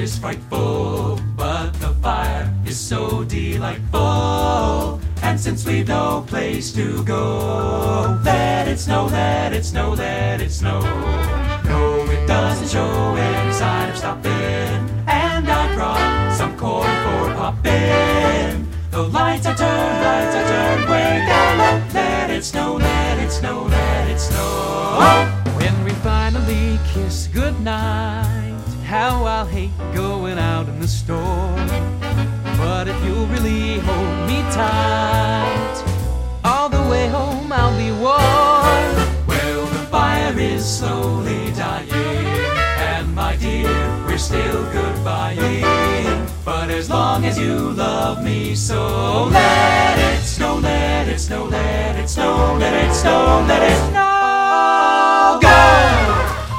is frightful, but the fire is so delightful. And since we've no place to go, let it snow, let it snow, let it snow. No, it doesn't show any sign of stopping. And I brought some corn for popping. The lights are turned way down low. Let it snow, let it snow, let it snow. When we finally kiss goodnight, how I'll hate going out in the storm. But if you'll really hold me tight, all the way home I'll be warm. Well, the fire is slowly dying, and my dear, we're still goodbying. But as long as you love me so, let it snow, let it snow, let it snow, let it snow, let it snow. Go!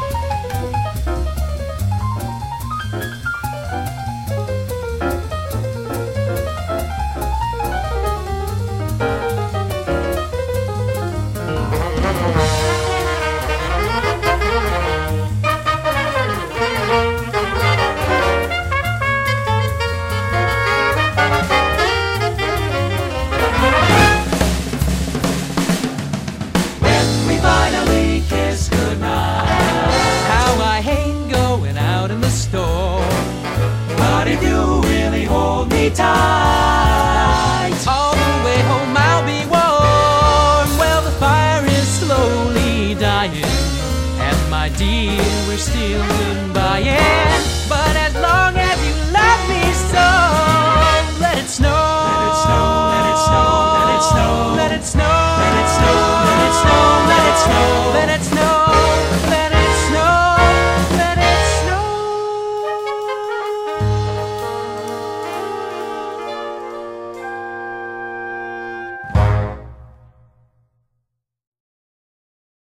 But if you really hold me tight, all the way home I'll be warm. Well, the fire is slowly dying, and my dear, we're still goodbying.